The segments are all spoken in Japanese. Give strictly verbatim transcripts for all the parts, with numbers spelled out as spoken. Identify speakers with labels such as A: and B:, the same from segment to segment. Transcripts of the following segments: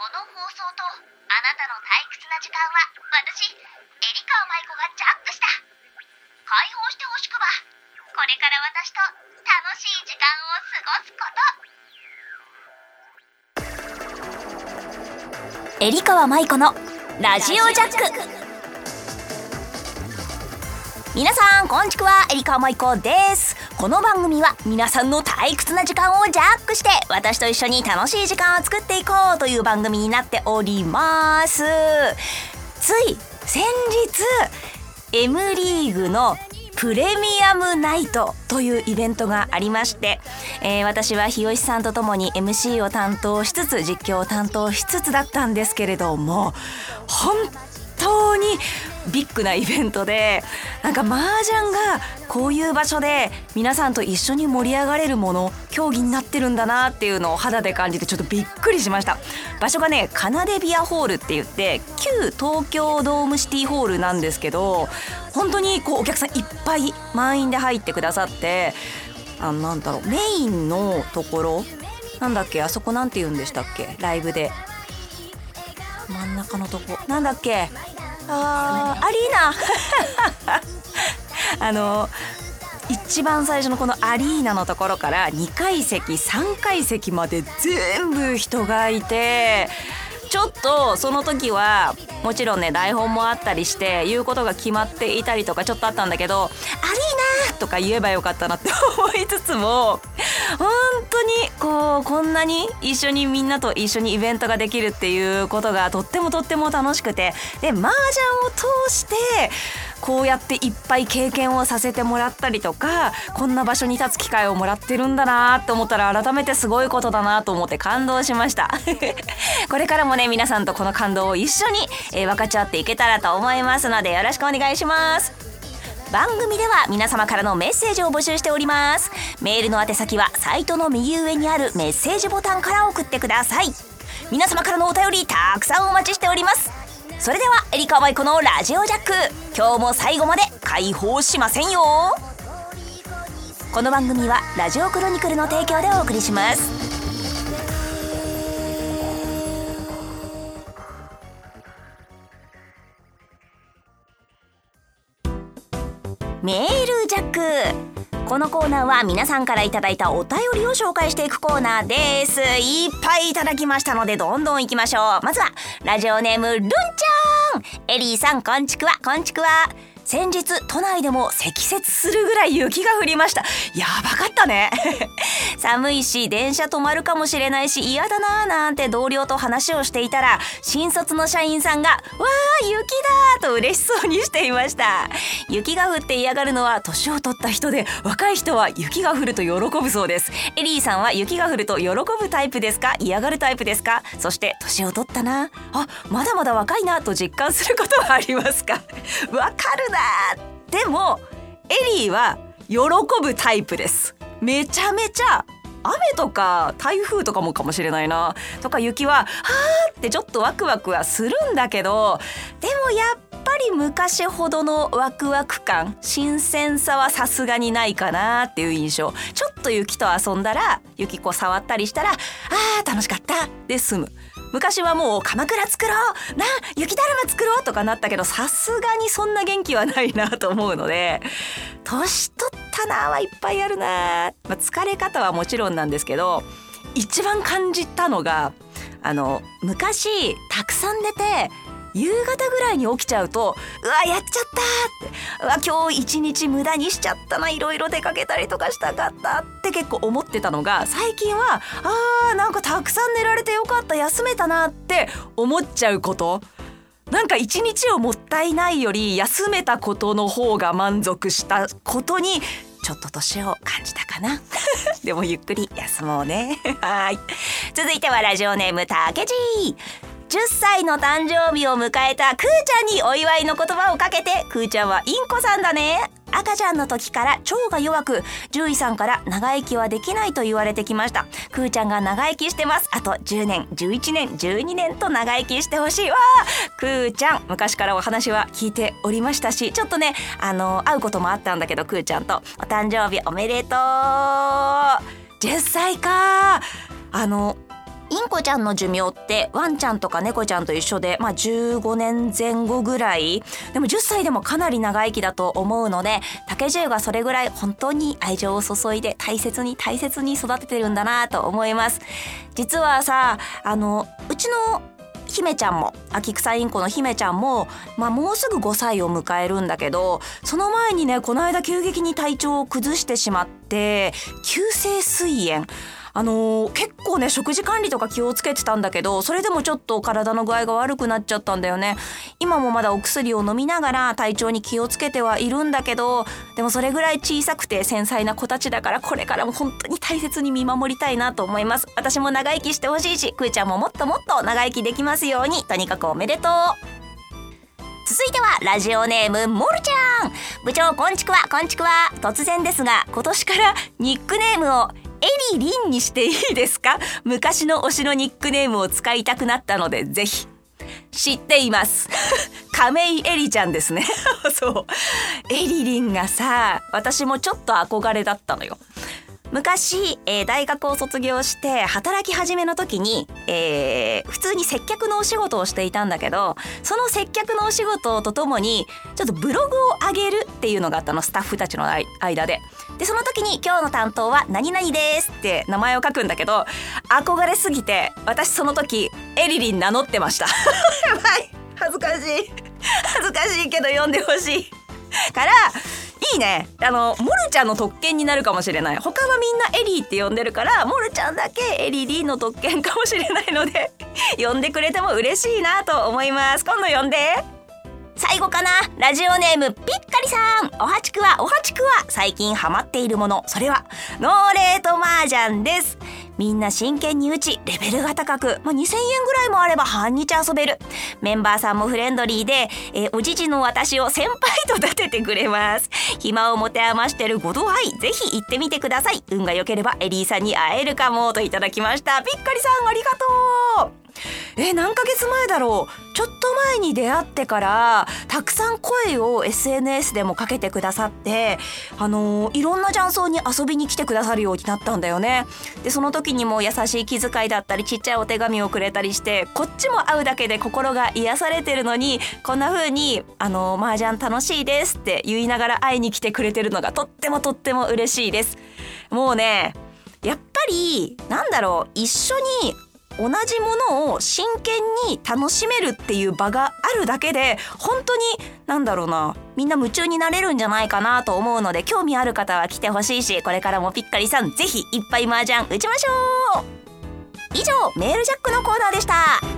A: この放送とあなたの退屈な時間は私、エリカ舞子がジャックした。解放してほしくば、これから私と楽しい時間を過ごすこと。エリカ舞子のラジオジャック。皆さんこんちくは、エリカ舞子です。この番組は皆さんの退屈な時間をジャックして、私と一緒に楽しい時間を作っていこうという番組になっております。つい先日 M リーグのプレミアムナイトというイベントがありまして、えー、私は日吉さんとともに エムシー を担当しつつ実況を担当しつつだったんですけれども、本当にビッグなイベントで、なんか麻雀がこういう場所で皆さんと一緒に盛り上がれるもの、競技になってるんだなっていうのを肌で感じて、ちょっとびっくりしました。場所がね、カナデビアホールって言って、旧東京ドームシティホールなんですけど、本当にこうお客さんいっぱい満員で入ってくださって、あのなんだろう、メインのところなんだっけ、あそこなんて言うんでしたっけ、ライブで真ん中のとこなんだっけ、あーアリーナあの一番最初のこのアリーナのところからにかい席さんかい席まで全部人がいて、ちょっとその時はもちろんね、台本もあったりして言うことが決まっていたりとかちょっとあったんだけど、アリーナとか言えばよかったなって思いつつも、本当にこうこんなに一緒にみんなと一緒にイベントができるっていうことがとってもとっても楽しくて、で麻雀を通してこうやっていっぱい経験をさせてもらったりとか、こんな場所に立つ機会をもらってるんだなって思ったら、改めてすごいことだなと思って感動しましたこれからもね、皆さんとこの感動を一緒に、えー、分かち合っていけたらと思いますので、よろしくお願いします。番組では皆様からのメッセージを募集しております。メールの宛先はサイトの右上にあるメッセージボタンから送ってください。皆様からのお便りたくさんお待ちしております。それではエリカ舞子のラジオジャック、今日も最後まで解放しませんよ。この番組はラジオクロニクルの提供でお送りします。メールジャック。このコーナーは皆さんからいただいたお便りを紹介していくコーナーです。いっぱいいただきましたので、どんどん行きましょう。まずはラジオネームルンちゃん。エリーさん、こんちくわこんちくわ。先日都内でも積雪するぐらい雪が降りました。やばかったね寒いし電車止まるかもしれないし嫌だなーなんて同僚と話をしていたら、新卒の社員さんがわー雪だーと嬉しそうにしていました。雪が降って嫌がるのは年を取った人で、若い人は雪が降ると喜ぶそうです。エリーさんは雪が降ると喜ぶタイプですか、嫌がるタイプですか。そして年を取ったな、あ、まだまだ若いなと実感することはありますかわかるな。でもエリーは喜ぶタイプです。めちゃめちゃ雨とか台風とかもかもしれないなとか、雪ははーってちょっとワクワクはするんだけど、でもやっぱり昔ほどのワクワク感、新鮮さはさすがにないかなっていう印象。ちょっと雪と遊んだら、雪こう触ったりしたら、あー楽しかったで済む。昔はもう鎌倉作ろうな、雪だるま作ろうとかなったけど、さすがにそんな元気はないなと思うので、年取ったなはいっぱいあるな、まあ、疲れ方はもちろんなんですけど、一番感じたのが、あの昔たくさん寝て夕方ぐらいに起きちゃうと、うわやっちゃったって、うわ今日一日無駄にしちゃったな、いろいろ出かけたりとかしたかったって結構思ってたのが、最近はあーなんかたくさん寝られてよかった、休めたなって思っちゃうこと。なんか一日をもったいないより休めたことの方が満足したことにちょっと年を感じたかなでもゆっくり休もうねはい。続いてはラジオネームたけじー。じゅっさいの誕生日を迎えたくーちゃんにお祝いの言葉をかけて、くーちゃんはインコさんだね。赤ちゃんの時から腸が弱く、獣医さんから長生きはできないと言われてきました。くーちゃんが長生きしてます。あとじゅうねん、じゅういちねん、じゅうにねんと長生きしてほしいわ。くーちゃん、昔からお話は聞いておりましたし、ちょっとねあの会うこともあったんだけど、くーちゃんとお誕生日おめでとう。じゅっさいか。あのインコ子ちゃんの寿命ってワンちゃんとか猫ちゃんと一緒で、まあ、じゅうごねんぜん後ぐらいでもじゅっさいでもかなり長生きだと思うので、竹十がそれぐらい本当に愛情を注いで大切に大切に育ててるんだなと思います。実はさ、あのうちの姫ちゃんも秋草インコの姫ちゃんも、まあ、もうすぐごさいを迎えるんだけど、その前にねこの間急激に体調を崩してしまって急性膵炎、あのー、結構ね食事管理とか気をつけてたんだけど、それでもちょっと体の具合が悪くなっちゃったんだよね。今もまだお薬を飲みながら体調に気をつけてはいるんだけど、でもそれぐらい小さくて繊細な子たちだから、これからも本当に大切に見守りたいなと思います。私も長生きしてほしいし、くーちゃんももっともっと長生きできますように。とにかくおめでとう。続いてはラジオネームモルちゃん。部長こんちくわこんちくわ。突然ですが今年からニックネームをエリリンにしていいですか？昔の推しのニックネームを使いたくなったのでぜひ。知っています亀井エリちゃんですねそうエリリンがさ、私もちょっと憧れだったのよ。昔、えー、大学を卒業して働き始めの時に、えー、普通に接客のお仕事をしていたんだけど、その接客のお仕事とともにちょっとブログを上げるっていうのがあったの、スタッフたちの間で。でその時に今日の担当は何々ですって名前を書くんだけど、憧れすぎて私その時エリリン名乗ってましたやばい、恥ずかしい恥ずかしいけど読んでほしいからいいね。あのモルちゃんの特権になるかもしれない。他はみんなエリーって呼んでるから、モルちゃんだけエリリーの特権かもしれないので呼んでくれても嬉しいなと思います。今度呼んで。最後かな、ラジオネームピッカリさん。おはちくわおはちくわ。最近ハマっているもの、それはノーレート麻雀です。みんな真剣に打ち、レベルが高く、まあ、にせんえんぐらいもあれば半日遊べる。メンバーさんもフレンドリーで、えー、おじじの私を先輩と立ててくれます。暇を持て余してるご度合い、ぜひ行ってみてください。運が良ければエリーさんに会えるかもといただきました。ピッカリさんありがとう。え何ヶ月前だろう、ちょっと前に出会ってからたくさん声を エスエヌエス でもかけてくださって、あのー、いろんな雀荘に遊びに来てくださるようになったんだよね。でその時にも優しい気遣いだったりちっちゃいお手紙をくれたりして、こっちも会うだけで心が癒されてるのに、こんな風にあのー、麻雀楽しいですって言いながら会いに来てくれてるのがとってもとっても嬉しいです。もうねやっぱりなんだろう、一緒に同じものを真剣に楽しめるっていう場があるだけで、本当になんだろうな、みんな夢中になれるんじゃないかなと思うので、興味ある方は来てほしいし、これからもピッカリさんぜひいっぱい麻雀打ちましょう。以上メールジャックのコーナーでした。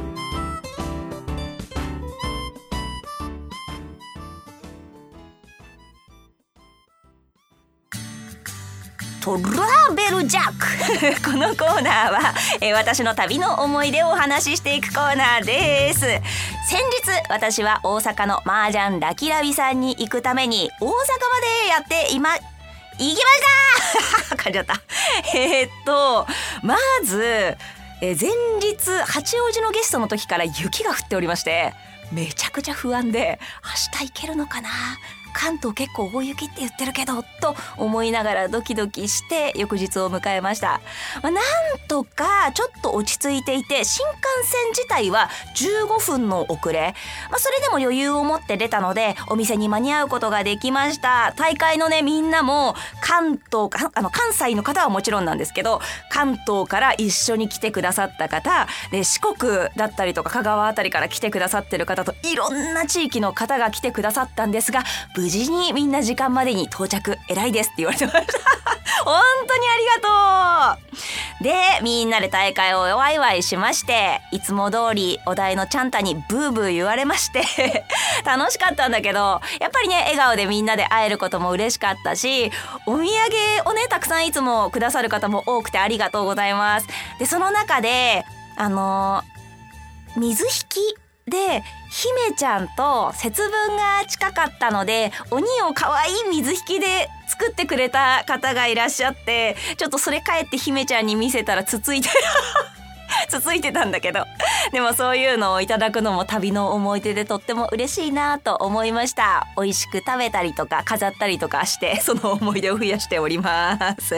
A: トラベルジャックこのコーナーは、えー、私の旅の思い出をお話ししていくコーナーです。先日私は大阪の麻雀ラキラビさんに行くために大阪までやって今行きました噛んじゃったえー、っとまず、えー、前日八王子のゲストの時から雪が降っておりまして、めちゃくちゃ不安で明日行けるのかな、関東結構大雪って言ってるけどと思いながらドキドキして翌日を迎えました。まあ、なんとかちょっと落ち着いていて、新幹線自体はじゅうごふんの遅れ、まあ、それでも余裕を持って出たのでお店に間に合うことができました。大会のねみんなも関東あの関西の方はもちろんなんですけど、関東から一緒に来てくださった方で、四国だったりとか香川あたりから来てくださってる方といろんな地域の方が来てくださったんですが、無事にみんな時間までに到着、偉いですって言われてました本当にありがとう。でみんなで大会をワイワイしまして、いつも通りお題のチャンタにブーブー言われまして楽しかったんだけど、やっぱりね笑顔でみんなで会えることも嬉しかったし、お土産をねたくさんいつもくださる方も多くてありがとうございます。でその中であのー、水引きで姫ちゃんと節分が近かったので、鬼を可愛い水引きで作ってくれた方がいらっしゃって、ちょっとそれ帰って姫ちゃんに見せたらつついてつついてたんだけど、でもそういうのをいただくのも旅の思い出でとっても嬉しいなと思いました。美味しく食べたりとか飾ったりとかして、その思い出を増やしております。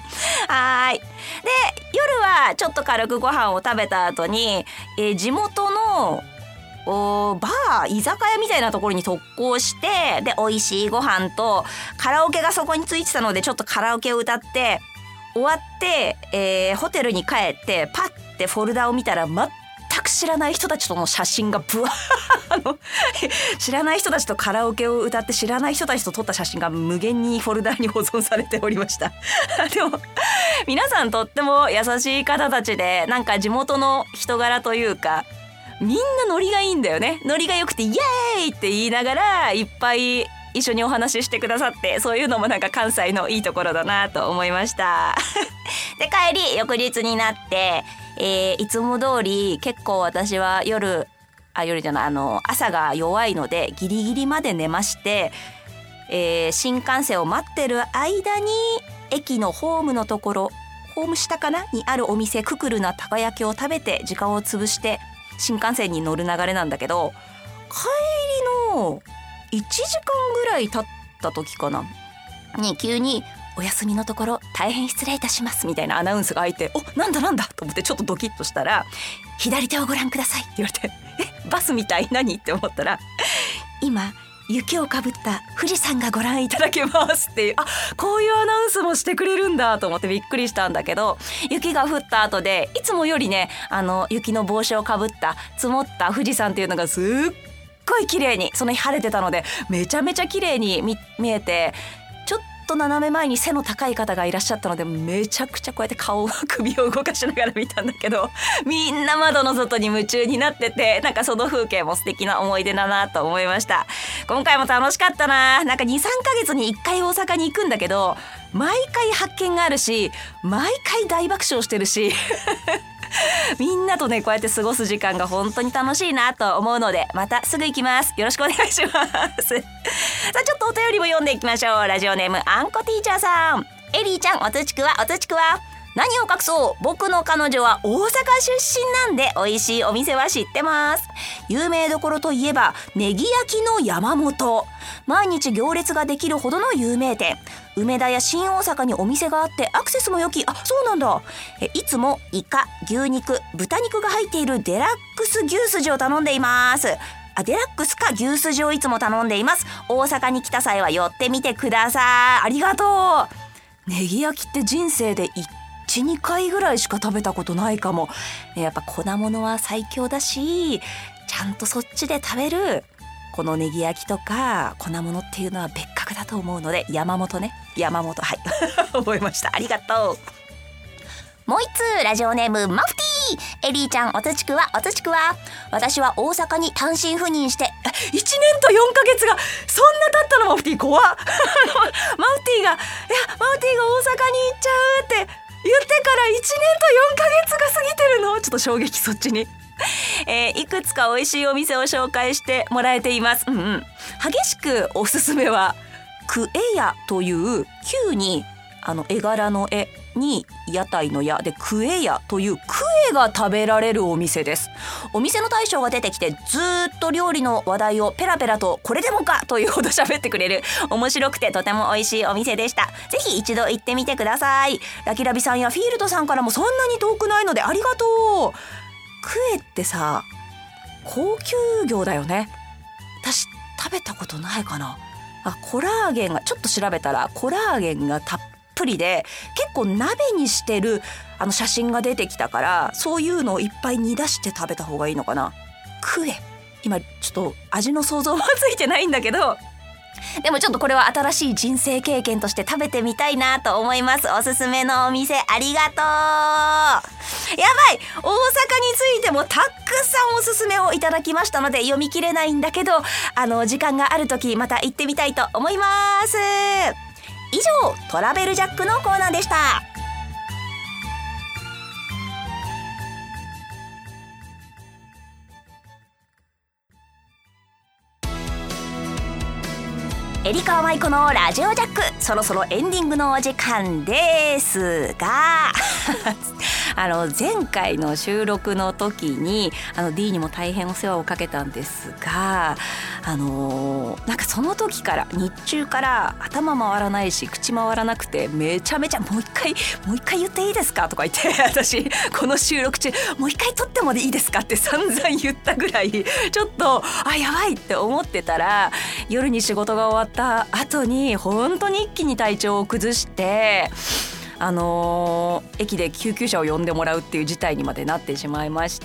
A: はい。で夜はちょっと軽くご飯を食べた後に、えー、地元のおバー居酒屋みたいなところに特攻して、で美味しいご飯とカラオケがそこについてたのでちょっとカラオケを歌って終わって、えー、ホテルに帰ってパッてフォルダを見たら全く知らない人たちとの写真がブワー知らない人たちとカラオケを歌って知らない人たちと撮った写真が無限にフォルダに保存されておりましたでも皆さんとっても優しい方たちで、なんか地元の人柄というかみんなノリがいいんだよね。ノリが良くてイエーイって言いながらいっぱい一緒にお話ししてくださって、そういうのもなんか関西のいいところだなと思いましたで帰り翌日になって、えー、いつも通り結構私は夜あ夜じゃないあの朝が弱いのでギリギリまで寝まして、えー、新幹線を待ってる間に駅のホームのところホーム下かなにあるお店ククルなたこ焼きを食べて時間を潰して新幹線に乗る流れなんだけど、帰りのいちじかんぐらい経った時かなに急にお休みのところ大変失礼いたしますみたいなアナウンスが入って、おなんだなんだと思ってちょっとドキッとしたら、左手をご覧くださいって言われて、えバスみたい何って思ったら、今雪をかぶった富士山がご覧いただけますっていう、あこういうアナウンスもしてくれるんだと思ってびっくりしたんだけど、雪が降った後でいつもよりねあの雪の帽子をかぶった積もった富士山っていうのがすっごい綺麗に、その日晴れてたのでめちゃめちゃ綺麗に 見, 見えて、ちょっと斜め前に背の高い方がいらっしゃったのでめちゃくちゃこうやって顔首を動かしながら見たんだけど、みんな窓の外に夢中になってて、なんかその風景も素敵な思い出だなと思いました。今回も楽しかったな。なんか にさんかげつにいっかい大阪に行くんだけど、毎回発見があるし毎回大爆笑してるしみんなとねこうやって過ごす時間が本当に楽しいなと思うので、またすぐ行きます。よろしくお願いしますさあちょっとお便りも読んでいきましょう。ラジオネームあんこティーチャーさん。エリーちゃんおつちくわおつちくわ。何を隠そう、僕の彼女は大阪出身なんで美味しいお店は知ってます。有名どころといえばネギ焼きの山本、毎日行列ができるほどの有名店。梅田や新大阪にお店があってアクセスも良き、あそうなんだ。えいつもイカ、牛肉、豚肉が入っているデラックス牛すじを頼んでいます。あデラックスか牛すじをいつも頼んでいます。大阪に来た際は寄ってみてください。ありがとう。ネギ焼きって人生でいち、にかいぐらいしか食べたことないかも。やっぱ粉物は最強だし、ちゃんとそっちで食べるこのネギ焼きとか粉物っていうのは別格だと思うので、山本ね山本はい覚えました。ありがとう。もう一通ラジオネームマフティー。エリーちゃんおつちくわおつちくわ。私は大阪に単身赴任していちねんとよんかげつがそんな経ったの。マフティー怖っマフティーがいやマフティーが大阪に行っちゃうって言ってからいちねんとよんかげつが過ぎてるの。ちょっと衝撃そっちにえー、いくつか美味しいお店を紹介してもらえています。うんうん、激しくおすすめはクエヤという旧にあの絵柄の絵に屋台の屋でクエヤというクエが食べられるお店です。お店の大将が出てきてずっと料理の話題をペラペラとこれでもかというほど喋ってくれる面白くてとても美味しいお店でした。ぜひ一度行ってみてください。ラキラビさんやフィールドさんからもそんなに遠くないのでありがとう。クエってさ高級魚だよね。私食べたことないかなあ。コラーゲンがちょっと調べたらコラーゲンがたっぷりで結構鍋にしてるあの写真が出てきたから、そういうのをいっぱい煮出して食べた方がいいのかな。クエ今ちょっと味の想像はついてないんだけど、でもちょっとこれは新しい人生経験として食べてみたいなと思います。おすすめのお店ありがとう。やばい、大阪についてもたくさんおすすめをいただきましたので読み切れないんだけど、あの時間がある時また行ってみたいと思います。以上トラベルジャックのコーナーでした。エリカワマイコのラジオジャック、そろそろエンディングのお時間ですがあの前回の収録の時にあの D にも大変お世話をかけたんですが、あのー、なんかその時から日中から頭回らないし口回らなくて、めちゃめちゃもう一回もう一回言っていいですかとか言って、私この収録中もう一回撮ってもいいですかって散々言ったぐらいちょっとあやばいって思ってたら、夜に仕事が終わった後に本当に一気に体調を崩して、あのー、駅で救急車を呼んでもらうっていう事態にまでなってしまいまして、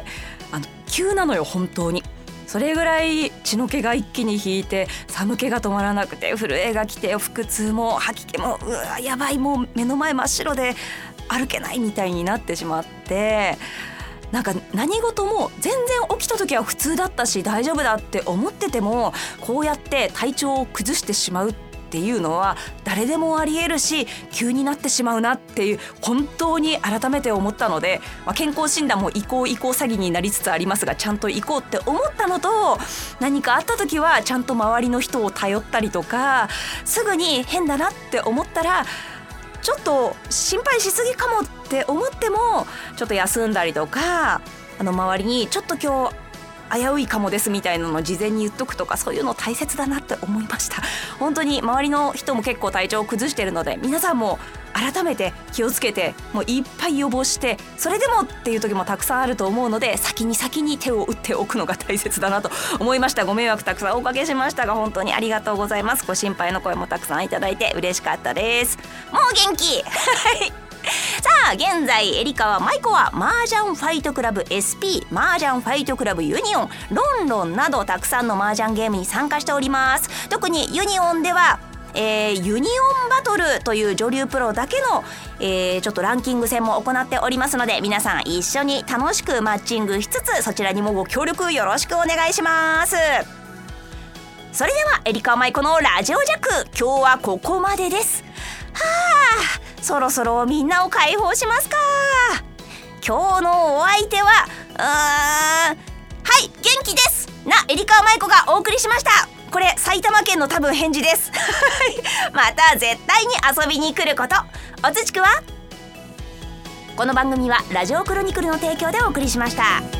A: あの急なのよ本当に。それぐらい血の気が一気に引いて、寒気が止まらなくて震えが来て、腹痛も吐き気もうわやばい、もう目の前真っ白で歩けないみたいになってしまって、なんか何事も全然起きた時は普通だったし大丈夫だって思ってても、こうやって体調を崩してしまうっていうのは誰でもありえるし、急になってしまうなっていう本当に改めて思ったので、まあ、健康診断も移行移行詐欺になりつつありますが、ちゃんと行こうって思ったのと、何かあった時はちゃんと周りの人を頼ったりとか、すぐに変だなって思ったらちょっと心配しすぎかもって思ってもちょっと休んだりとか、あの周りにちょっと今日危ういかもですみたいなのを事前に言っとくとか、そういうの大切だなって思いました。本当に周りの人も結構体調を崩しているので、皆さんも改めて気をつけて、もういっぱい予防して、それでもっていう時もたくさんあると思うので、先に先に手を打っておくのが大切だなと思いました。ご迷惑たくさんおかけしましたが、本当にありがとうございます。ご心配の声もたくさんいただいて嬉しかったです。もう元気さあ現在エリカは舞子は麻雀ファイトクラブ エスピー、麻雀ファイトクラブユニオン、ロンロンなどたくさんの麻雀ゲームに参加しております。特にユニオンではえー、ユニオンバトルという女流プロだけの、えー、ちょっとランキング戦も行っておりますので、皆さん一緒に楽しくマッチングしつつ、そちらにもご協力よろしくお願いします。それではエリカ舞子のラジオジャック、今日はここまでです。はあ、そろそろみんなを解放しますか。今日のお相手はうーんはい元気ですなエリカ舞子がお送りしました。これ埼玉県の多分返事ですまた絶対に遊びに来ること。おつちくはこの番組はラジオクロニクルの提供でお送りしました。